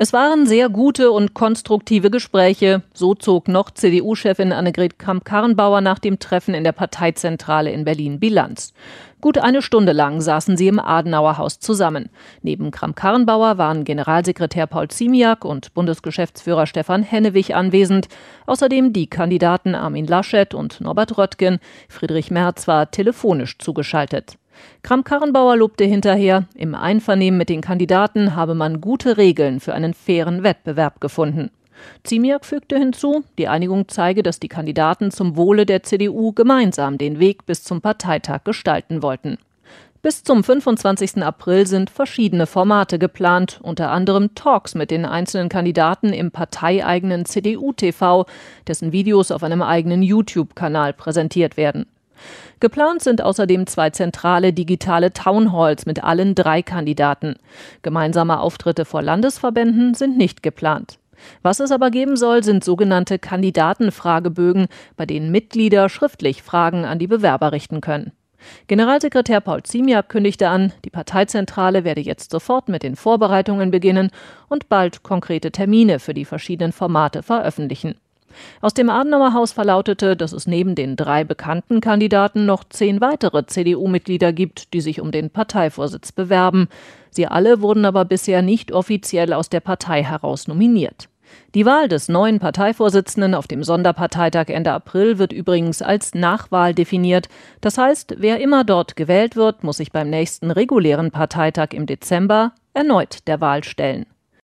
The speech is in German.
Es waren sehr gute und konstruktive Gespräche. So zog noch CDU-Chefin Annegret Kramp-Karrenbauer nach dem Treffen in der Parteizentrale in Berlin Bilanz. Gut eine Stunde lang saßen sie im Adenauerhaus zusammen. Neben Kramp-Karrenbauer waren Generalsekretär Paul Ziemiak und Bundesgeschäftsführer Stefan Hennewig anwesend. Außerdem die Kandidaten Armin Laschet und Norbert Röttgen. Friedrich Merz war telefonisch zugeschaltet. Kramp-Karrenbauer lobte hinterher, im Einvernehmen mit den Kandidaten habe man gute Regeln für einen fairen Wettbewerb gefunden. Ziemiak fügte hinzu, die Einigung zeige, dass die Kandidaten zum Wohle der CDU gemeinsam den Weg bis zum Parteitag gestalten wollten. Bis zum 25. April sind verschiedene Formate geplant, unter anderem Talks mit den einzelnen Kandidaten im parteieigenen CDU-TV, dessen Videos auf einem eigenen YouTube-Kanal präsentiert werden. Geplant sind außerdem 2 zentrale digitale Townhalls mit allen 3 Kandidaten. Gemeinsame Auftritte vor Landesverbänden sind nicht geplant. Was es aber geben soll, sind sogenannte Kandidatenfragebögen, bei denen Mitglieder schriftlich Fragen an die Bewerber richten können. Generalsekretär Paul Ziemiak kündigte an, die Parteizentrale werde jetzt sofort mit den Vorbereitungen beginnen und bald konkrete Termine für die verschiedenen Formate veröffentlichen. Aus dem Adenauerhaus verlautete, dass es neben den 3 bekannten Kandidaten noch 10 weitere CDU-Mitglieder gibt, die sich um den Parteivorsitz bewerben. Sie alle wurden aber bisher nicht offiziell aus der Partei heraus nominiert. Die Wahl des neuen Parteivorsitzenden auf dem Sonderparteitag Ende April wird übrigens als Nachwahl definiert. Das heißt, wer immer dort gewählt wird, muss sich beim nächsten regulären Parteitag im Dezember erneut der Wahl stellen.